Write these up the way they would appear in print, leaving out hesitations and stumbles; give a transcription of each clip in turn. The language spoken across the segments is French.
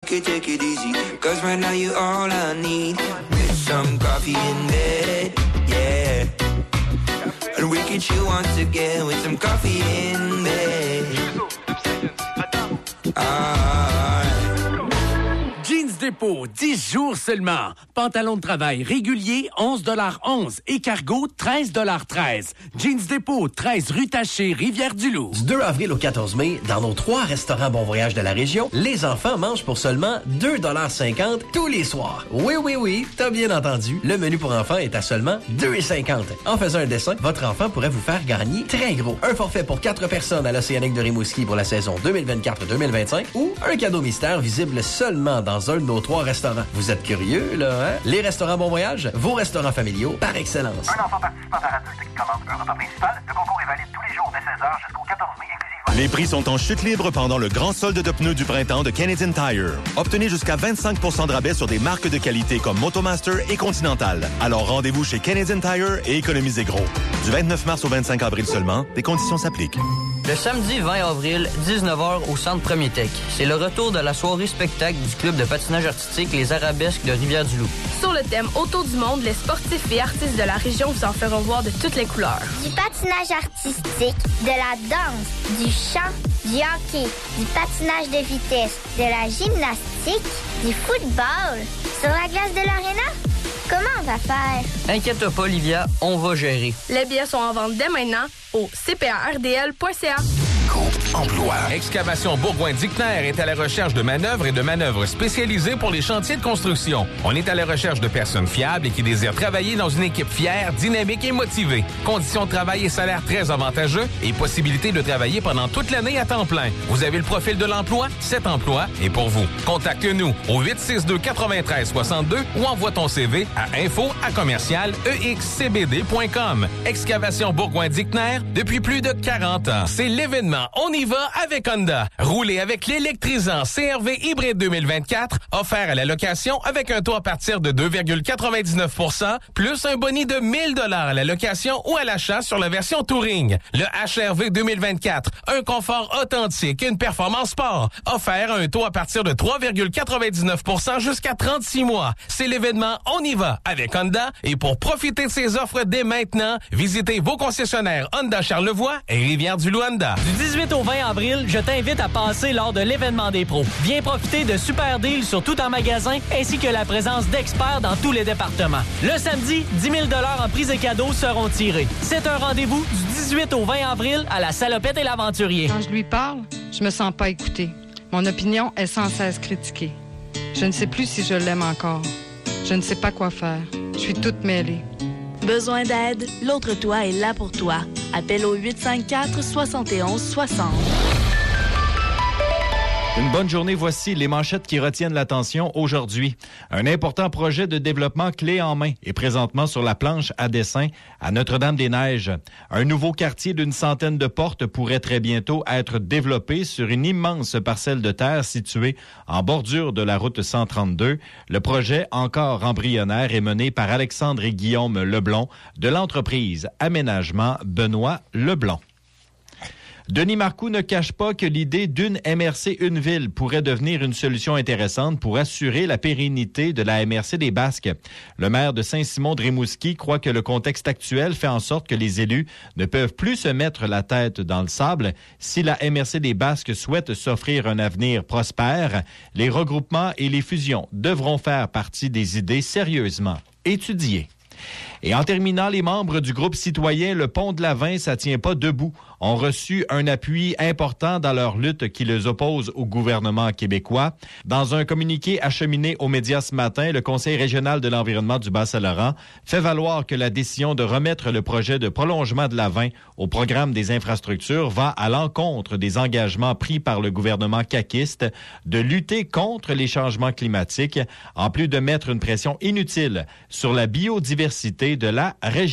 take it easy, cause right now you're all I need. With some coffee in bed, yeah. And we can chill once again with some coffee in bed. Jeans Dépôt, 10 jours seulement. Pantalon de travail régulier, 11,11 $. Et cargo, 13,13 $. Jeans Dépôt, 13 rue Taché, Rivière-du-Loup. Du 2 avril au 14 mai, dans nos 3 restaurants Bon Voyage de la région, les enfants mangent pour seulement 2,50 $ tous les soirs. Oui, t'as bien entendu. Le menu pour enfants est à seulement 2,50 $. En faisant un dessin, votre enfant pourrait vous faire gagner très gros. Un forfait pour 4 personnes à l'Océanique de Rimouski pour la saison 2024-2025 ou un cadeau mystère visible seulement dans un de nos 3 restaurants. Vous êtes curieux, là, hein? Les restaurants Bon Voyage, vos restaurants familiaux par excellence. Un enfant participant par adulte qui commande un repas principal, le concours est valide tous les jours dès 16h jusqu'au 14 mai inclusivement. Les prix sont en chute libre pendant le grand solde de pneus du printemps de Canadian Tire. Obtenez jusqu'à 25% de rabais sur des marques de qualité comme Motomaster et Continental. Alors rendez-vous chez Canadian Tire et économisez gros. Du 29 mars au 25 avril seulement, des conditions s'appliquent. Le samedi 20 avril, 19h au Centre Premier Tech. C'est le retour de la soirée spectacle du club de patinage artistique Les Arabesques de Rivière-du-Loup. Sur le thème Autour du monde, les sportifs et artistes de la région vous en feront voir de toutes les couleurs. Du patinage artistique, de la danse, du chant, du hockey, du patinage de vitesse, de la gymnastique, du football. Sur la glace de l'aréna? Comment on va faire? Inquiète pas, Olivia, on va gérer. Les billets sont en vente dès maintenant au cpardl.ca. Emploi. Excavation Bourgoin-Dickner est à la recherche de manœuvres et de manœuvres spécialisées pour les chantiers de construction. On est à la recherche de personnes fiables et qui désirent travailler dans une équipe fière, dynamique et motivée. Conditions de travail et salaire très avantageux et possibilité de travailler pendant toute l'année à temps plein. Vous avez le profil de l'emploi? Cet emploi est pour vous. Contacte-nous au 862-9362 ou envoie ton CV à info@excbd.com. Excavation Bourgoin-Dickner depuis plus de 40 ans. C'est l'événement On y va avec Honda. Roulez avec l'électrisant CR-V hybride 2024, offert à la location avec un taux à partir de 2,99 %, plus un boni de 1 000 $ à la location ou à l'achat sur la version Touring. Le HR-V 2024, un confort authentique et une performance sport, offert à un taux à partir de 3,99 % jusqu'à 36 mois. C'est l'événement On y va avec Honda et pour profiter de ces offres dès maintenant, visitez vos concessionnaires Honda Charlevoix et Rivière-du-Loup Honda. Du 18 au 20 avril, je t'invite à passer lors de l'événement des pros. Viens profiter de super deals sur tout en magasin ainsi que la présence d'experts dans tous les départements. Le samedi, 10 000 $ en prix et cadeaux seront tirés. C'est un rendez-vous du 18 au 20 avril à la Salopette et l'Aventurier. Quand je lui parle, je me sens pas écoutée. Mon opinion est sans cesse critiquée. Je ne sais plus si je l'aime encore. Je ne sais pas quoi faire. Je suis toute mêlée. Besoin d'aide? L'autre toi est là pour toi. Appelle au 854-71-60. Une bonne journée, voici les manchettes qui retiennent l'attention aujourd'hui. Un important projet de développement clé en main est présentement sur la planche à dessin à Notre-Dame-des-Neiges. Un nouveau quartier d'une centaine de portes pourrait très bientôt être développé sur une immense parcelle de terre située en bordure de la route 132. Le projet, encore embryonnaire, est mené par Alexandre et Guillaume Leblond de l'entreprise Aménagement Benoît Leblond. Denis Marcoux ne cache pas que l'idée d'une MRC Une Ville pourrait devenir une solution intéressante pour assurer la pérennité de la MRC des Basques. Le maire de Saint-Simon-de-Rimouski croit que le contexte actuel fait en sorte que les élus ne peuvent plus se mettre la tête dans le sable. Si la MRC des Basques souhaite s'offrir un avenir prospère, les regroupements et les fusions devront faire partie des idées sérieusement étudiées. Et en terminant, les membres du groupe citoyen Le Pont de la Vin, ça tient pas debout, ont reçu un appui important dans leur lutte qui les oppose au gouvernement québécois. Dans un communiqué acheminé aux médias ce matin, le Conseil régional de l'environnement du Bas-Saint-Laurent fait valoir que la décision de remettre le projet de prolongement de la Vin au programme des infrastructures va à l'encontre des engagements pris par le gouvernement caquiste de lutter contre les changements climatiques, en plus de mettre une pression inutile sur la biodiversité de la région.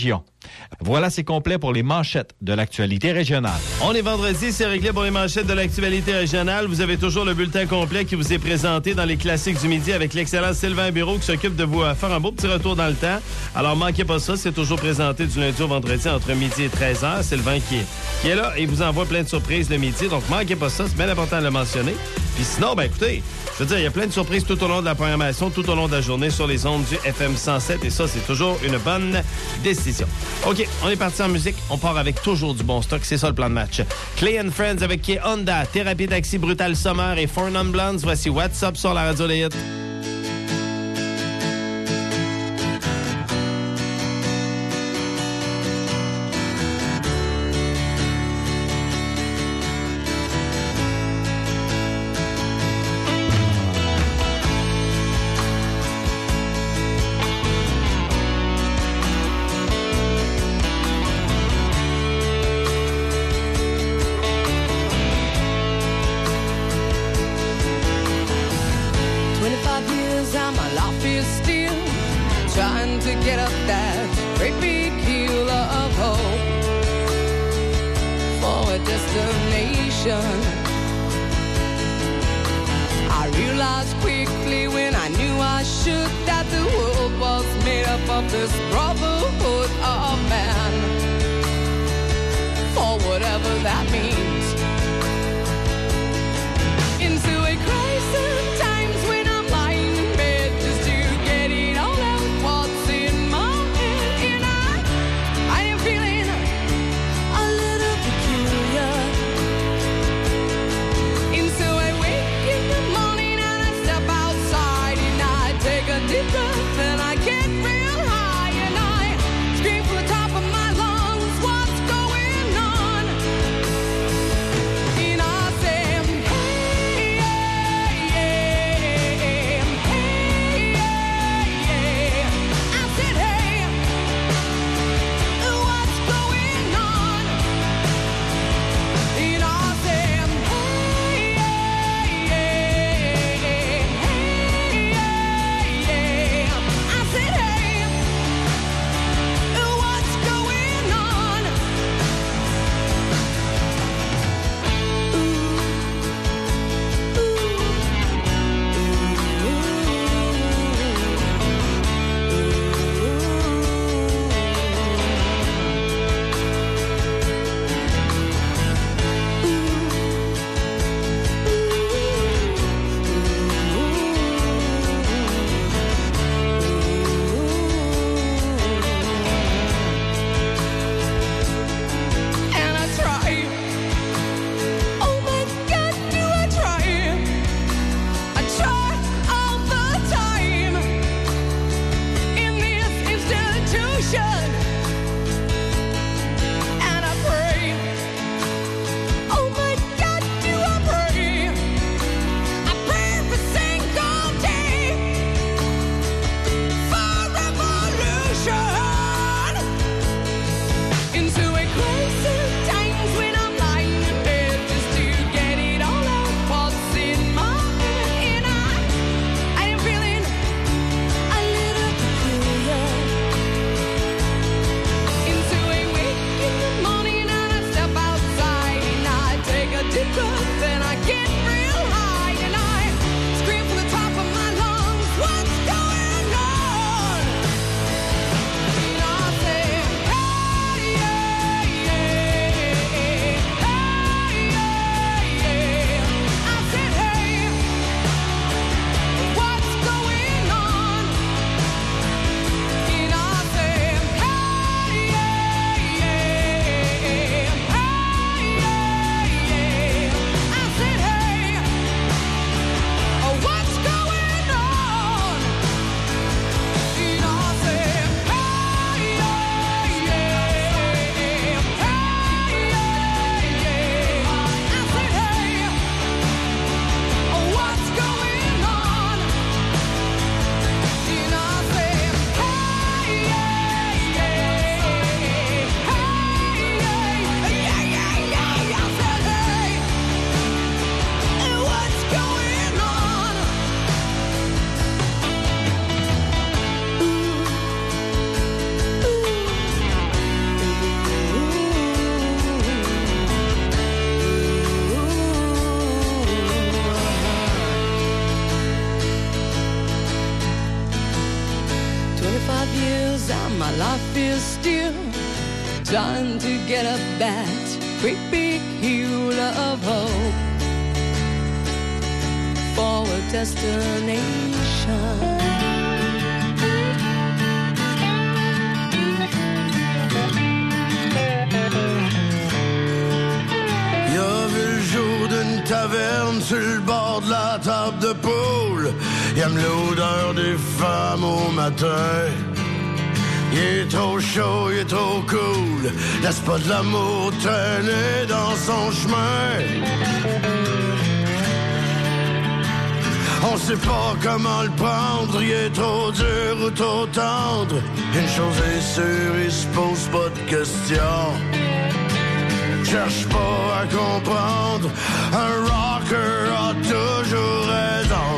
Voilà, c'est complet pour les manchettes de l'actualité régionale. On est vendredi, c'est réglé pour les manchettes de l'actualité régionale. Vous avez toujours le bulletin complet qui vous est présenté dans les classiques du midi avec l'excellent Sylvain Bureau qui s'occupe de vous faire un beau petit retour dans le temps. Alors, manquez pas ça, c'est toujours présenté du lundi au vendredi entre midi et 13h. Sylvain qui est là et vous envoie plein de surprises le midi. Donc, manquez pas ça, c'est bien important de le mentionner. Puis sinon, ben écoutez, je veux dire, il y a plein de surprises tout au long de la programmation, tout au long de la journée sur les ondes du FM 107 et ça, c'est toujours une bonne décision. OK, on est parti en musique. On part avec toujours du bon stock. C'est ça le plan de match. Clay & Friends avec qui Honda, Thérapie Taxi, Brutal Summer et Four Non Blondes. Voici What's Up sur la radio des hits. 5 years and my life is still trying to get up that great big hill of hope for a destination. Il a vu le jour d'une taverne sur le bord de la table de poule. Il aime l'odeur des femmes au matin. Il est trop chaud, il est trop cool. Laisse pas de l'amour traîner dans son chemin. On sait pas comment le prendre, il est trop dur ou trop tendre. Une chose est sûre, il se pose pas de questions. Cherche pas à comprendre, un rocker a toujours raison.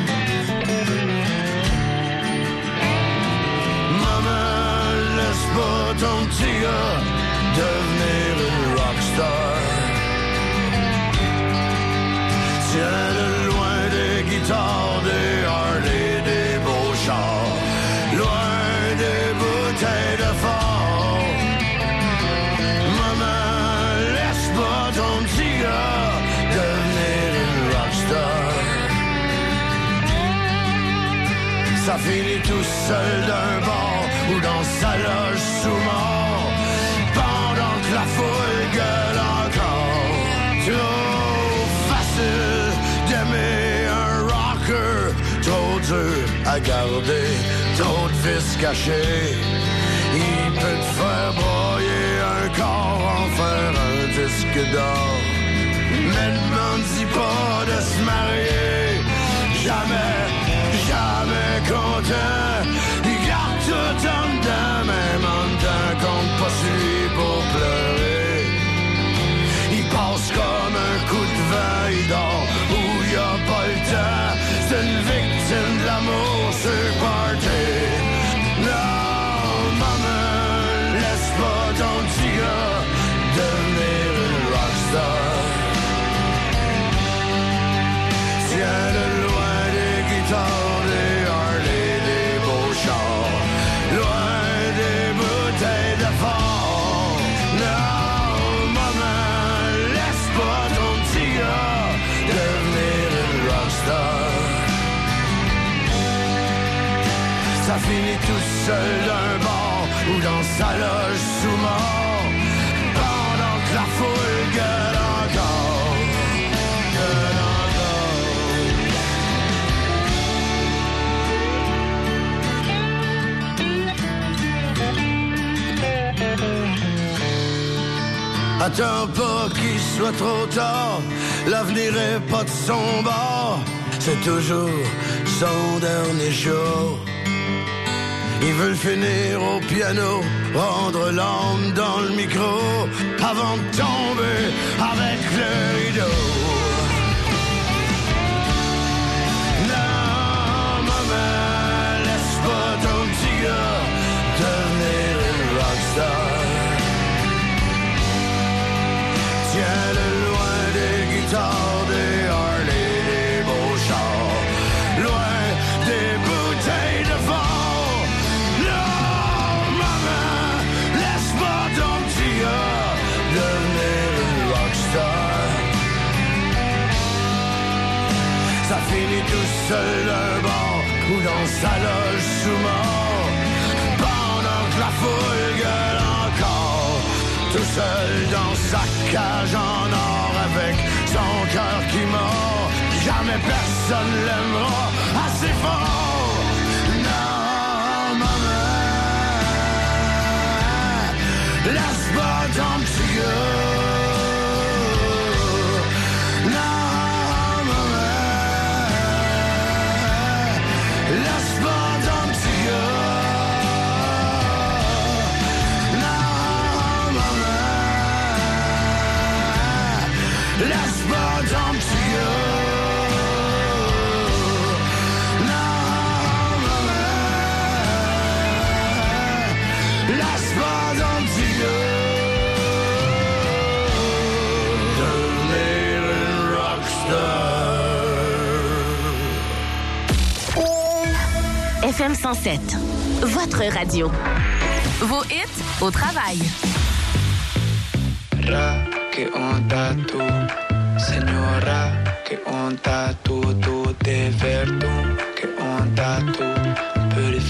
Maman, laisse pas ton petit gars devenir une rockstar. Tiens-le loin des guitares, des Harley, des beaux chars, loin des bouteilles de fort. Maman, laisse pas ton petit gars devenir une rockstar. Ça finit tout seul d'un bar ou dans sa loge sous mort, pendant que la foule gueule encore. Trop facile d'aimer un rocker, trop dur à garder, trop de vices cachés. Il peut te faire broyer un corps, en faire un disque d'or. Mais ne m'en dis pas de se marier, jamais, jamais content. Il garde tout en dedans, même en dedans, compte pas sur lui pour pleurer. Il passe comme un coup de vent, il dort où il a pas le temps. C'est une victime de l'amour sur party. Non, maman, laisse pas ton petit gars devenir une rockstar. Tiens-le loin des guitares, des Harley, des beaux chars, loin des bouteilles de fort. Non, maman, laisse pas ton petit gars devenir une rockstar. Ça finit tout seul d'un bar ou dans sa loge sous mort, pendant que la foule gueule encore, gueule encore. Attends pas qu'il soit trop tard, l'avenir est pas de son bord, c'est toujours son dernier show. Ils veulent finir au piano, rendre l'âme dans le micro, avant de tomber avec le rideau. Non, maman, laisse pas ton petit gars devenir une rockstar. Tiens-le loin des guitares, des Harley, des beaux chars, loin des bouteilles de fort. Non, maman, laisse pas ton petit gars devenir une rockstar. Ça finit tout seul d'un bar ou dans sa loge sous mort, pendant que la foule gueule encore. Tout seul dans sa cage en or, avec son cœur qui mord. Jamais personne l'aimera assez fort. Non, maman, laisse pas ton petit gars. Non, maman, laisse pas ton petit gars. Laisse pas ton petit gars. Non, maman, laisse pas ton petit gars devenir une rockstar. FM 107. votre radio. Vos hits au travail. Que un tatu, señora, que un tatu, tu de verdun, que un tatu.